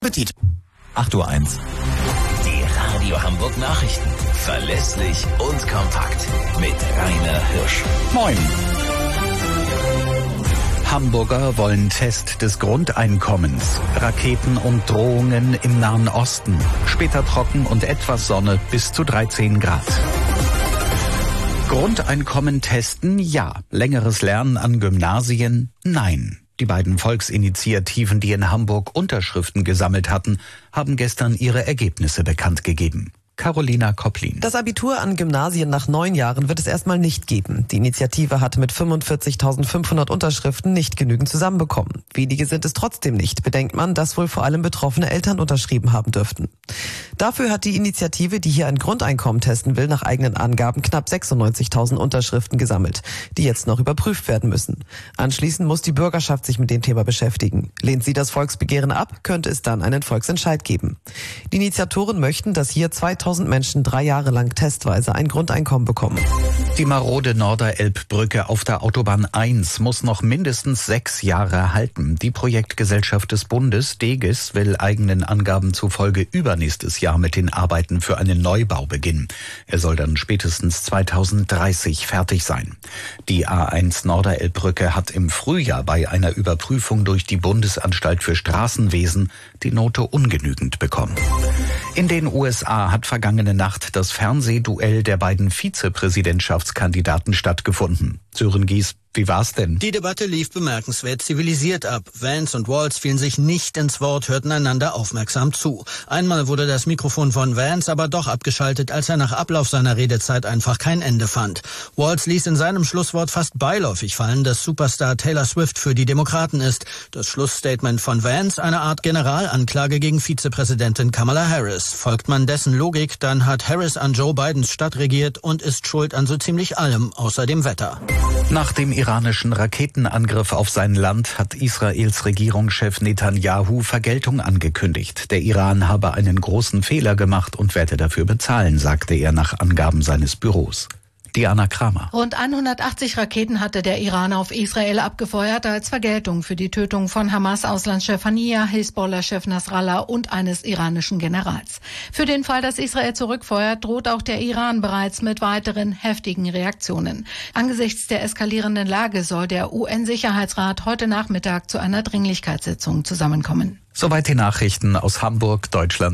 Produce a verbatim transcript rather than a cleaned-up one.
Appetit. acht Uhr eins. Die Radio Hamburg Nachrichten. Verlässlich und kompakt. Mit Rainer Hirsch. Moin. Hamburger wollen Test des Grundeinkommens. Raketen und Drohungen im Nahen Osten. Später trocken und etwas Sonne bis zu dreizehn Grad. Grundeinkommen testen, ja. Längeres Lernen an Gymnasien, nein. Die beiden Volksinitiativen, die in Hamburg Unterschriften gesammelt hatten, haben gestern ihre Ergebnisse bekannt gegeben. Carolina Kopplin. Das Abitur an Gymnasien nach neun Jahren wird es erstmal nicht geben. Die Initiative hat mit fünfundvierzigtausendfünfhundert Unterschriften nicht genügend zusammenbekommen. Wenige sind es trotzdem nicht, bedenkt man, dass wohl vor allem betroffene Eltern unterschrieben haben dürften. Dafür hat die Initiative, die hier ein Grundeinkommen testen will, nach eigenen Angaben knapp sechsundneunzigtausend Unterschriften gesammelt, die jetzt noch überprüft werden müssen. Anschließend muss die Bürgerschaft sich mit dem Thema beschäftigen. Lehnt sie das Volksbegehren ab, könnte es dann einen Volksentscheid geben. Die Initiatoren möchten, dass hier zweitausend Menschen drei Jahre lang testweise ein Grundeinkommen bekommen. Die marode Norderelbbrücke auf der Autobahn eins muss noch mindestens sechs Jahre halten. Die Projektgesellschaft des Bundes, DEGES, will eigenen Angaben zufolge übernächstes Jahr mit den Arbeiten für einen Neubau beginnen. Er soll dann spätestens zweitausenddreißig fertig sein. Die A eins Norderelbbrücke hat im Frühjahr bei einer Überprüfung durch die Bundesanstalt für Straßenwesen die Note ungenügend bekommen. In den U S A hat vergangene Nacht das Fernsehduell der beiden Vizepräsidentschaftskandidaten stattgefunden. Sören Gies, wie war's denn? Die Debatte lief bemerkenswert zivilisiert ab. Vance und Walz fielen sich nicht ins Wort, hörten einander aufmerksam zu. Einmal wurde das Mikrofon von Vance aber doch abgeschaltet, als er nach Ablauf seiner Redezeit einfach kein Ende fand. Walz ließ in seinem Schlusswort fast beiläufig fallen, dass Superstar Taylor Swift für die Demokraten ist. Das Schlussstatement von Vance eine Art Generalanklage gegen Vizepräsidentin Kamala Harris. Folgt man dessen Logik, dann hat Harris an Joe Bidens Stadt regiert und ist schuld an so ziemlich allem außer dem Wetter. Nach dem iranischen Raketenangriff auf sein Land hat Israels Regierungschef Netanyahu Vergeltung angekündigt. Der Iran habe einen großen Fehler gemacht und werde dafür bezahlen, sagte er nach Angaben seines Büros. Diana Kramer. Rund hundertachtzig Raketen hatte der Iran auf Israel abgefeuert als Vergeltung für die Tötung von Hamas-Auslandschef Haniyeh, Hisbollah-Chef Nasrallah und eines iranischen Generals. Für den Fall, dass Israel zurückfeuert, droht auch der Iran bereits mit weiteren heftigen Reaktionen. Angesichts der eskalierenden Lage soll der U N-Sicherheitsrat heute Nachmittag zu einer Dringlichkeitssitzung zusammenkommen. Soweit die Nachrichten aus Hamburg, Deutschland.